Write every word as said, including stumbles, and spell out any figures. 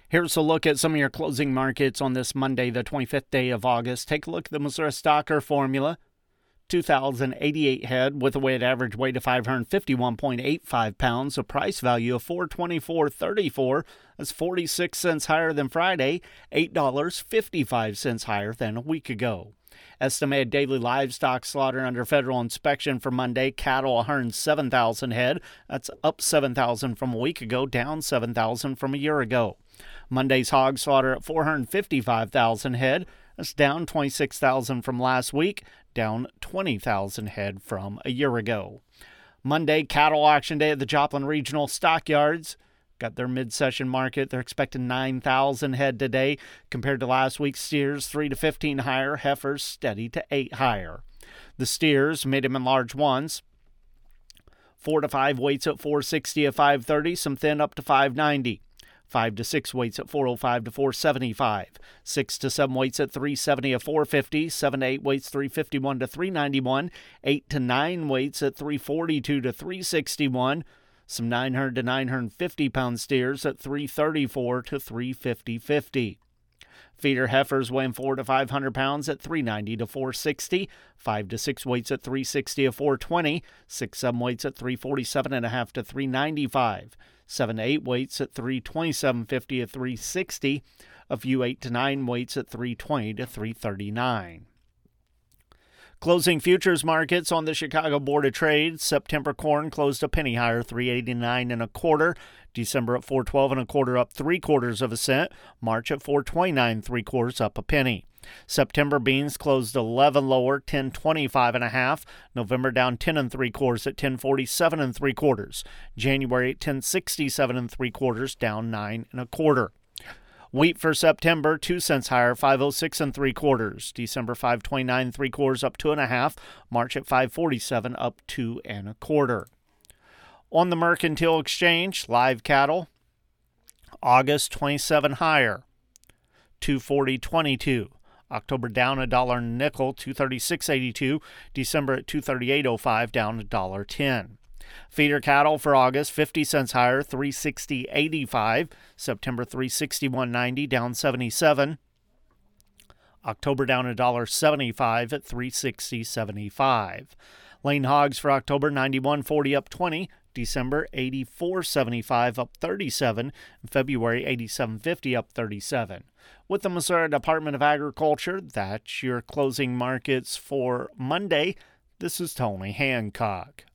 Here's a look at some of your closing markets on this Monday, the twenty-fifth day of August. Take a look at the Missouri Stocker Formula. two thousand eighty-eight head with a weighted average weight of five hundred fifty-one point eight five pounds, a price value of four hundred twenty-four dollars and thirty-four cents. That's forty-six cents higher than Friday, eight dollars and fifty-five cents higher than a week ago. Estimated daily livestock slaughter under federal inspection for Monday, cattle one hundred seven thousand head. That's up seven thousand from a week ago, down seven thousand from a year ago. Monday's hog slaughter at four hundred fifty-five thousand head. That's down twenty-six thousand from last week, down twenty thousand head from a year ago. Monday, cattle auction day at the Joplin Regional Stockyards. Got their mid-session market. They're expecting nine thousand head today. Compared to last week's steers, three to fifteen higher. Heifers steady to eight higher. The steers, medium and large ones, four to five weights at four sixty to five thirty. Some thin up to five ninety. five to six weights at four oh five to four seventy-five. six to seven weights at three seventy to four fifty. seven to eight weights three fifty-one to three ninety-one. eight to nine weights at three forty-two to three sixty-one. Some nine hundred to nine hundred fifty pound steers at three thirty-four to three fifty fifty. Feeder heifers weighing four to five hundred pounds at three ninety to four sixty. five to six weights at three sixty to four twenty. six to seven weights at three forty-seven and a half to three ninety-five. seven to eight weights at three twenty-seven fifty to three sixty. A few eight to nine weights at three twenty to three thirty-nine. Closing futures markets on the Chicago Board of Trade. September corn closed a penny higher, three eighty-nine and a quarter. December at four twelve and a quarter, up three quarters of a cent. March at four twenty-nine, three quarters, up a penny. September beans closed eleven lower, ten twenty-five and a half. November down ten and three quarters at ten forty-seven and three quarters. January at ten sixty-seven and three quarters, down nine and a quarter. Wheat for September, two cents higher, five oh six and three quarters. December five twenty-nine, three quarters, up two and a half. March at five forty-seven, up two and a quarter. On the Mercantile Exchange, live cattle, August twenty-seven higher, two forty twenty-two. October down a dollar nickel, two thirty-six eighty-two. December at two thirty-eight oh five, down a dollar ten. Feeder cattle for August, fifty cents higher, three sixty eighty-five. September three sixty-one ninety, down seventy-seven. October down a dollar seventy-five at three sixty seventy-five. Lane hogs for October, ninety-one forty, up twenty. December eighty-four seventy-five, up thirty-seven. And February eighty-seven fifty, up thirty-seven. With the Missouri Department of Agriculture, that's your closing markets for Monday. This is Tony Hancock.